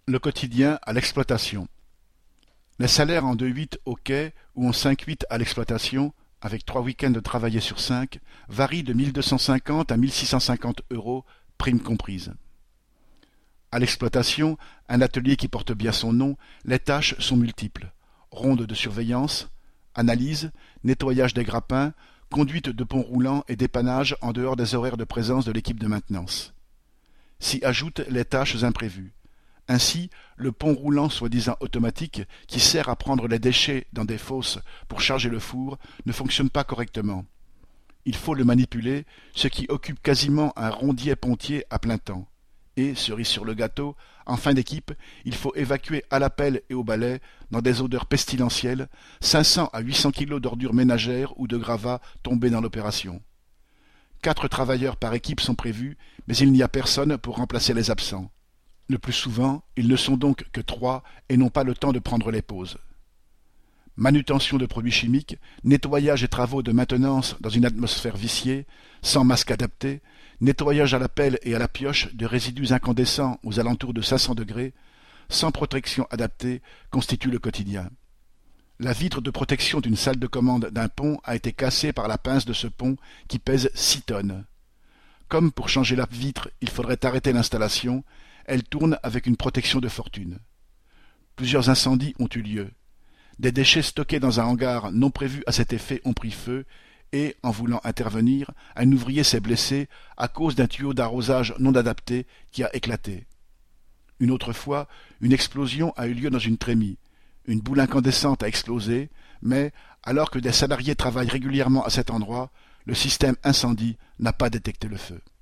Le quotidien à l'exploitation. Les salaires en 2-8 au quai ou en 5-8 à l'exploitation, avec 3 week-ends travaillés sur 5, varient de 1250 à 1650 €, primes comprises. À l'exploitation, un atelier qui porte bien son nom, les tâches sont multiples. Ronde de surveillance, analyse, nettoyage des grappins, conduite de ponts roulants et dépannage en dehors des horaires de présence de l'équipe de maintenance. S'y ajoutent les tâches imprévues. Ainsi, le pont roulant soi-disant automatique, qui sert à prendre les déchets dans des fosses pour charger le four, ne fonctionne pas correctement. Il faut le manipuler, ce qui occupe quasiment un rondier pontier à plein temps. Et, cerise sur le gâteau, en fin d'équipe, il faut évacuer à la pelle et au balai, dans des odeurs pestilentielles, 500 à 800 kilos d'ordures ménagères ou de gravats tombés dans l'opération. 4 travailleurs par équipe sont prévus, mais il n'y a personne pour remplacer les absents. Le plus souvent, ils ne sont donc que 3 et n'ont pas le temps de prendre les pauses. Manutention de produits chimiques, nettoyage et travaux de maintenance dans une atmosphère viciée, sans masque adapté, nettoyage à la pelle et à la pioche de résidus incandescents aux alentours de 500 degrés, sans protection adaptée, constitue le quotidien. La vitre de protection d'une salle de commande d'un pont a été cassée par la pince de ce pont qui pèse 6 tonnes. Comme pour changer la vitre, il faudrait arrêter l'installation, elle tourne avec une protection de fortune. Plusieurs incendies ont eu lieu. Des déchets stockés dans un hangar non prévu à cet effet ont pris feu et, en voulant intervenir, un ouvrier s'est blessé à cause d'un tuyau d'arrosage non adapté qui a éclaté. Une autre fois, une explosion a eu lieu dans une trémie. Une boule incandescente a explosé, mais, alors que des salariés travaillent régulièrement à cet endroit, le système incendie n'a pas détecté le feu.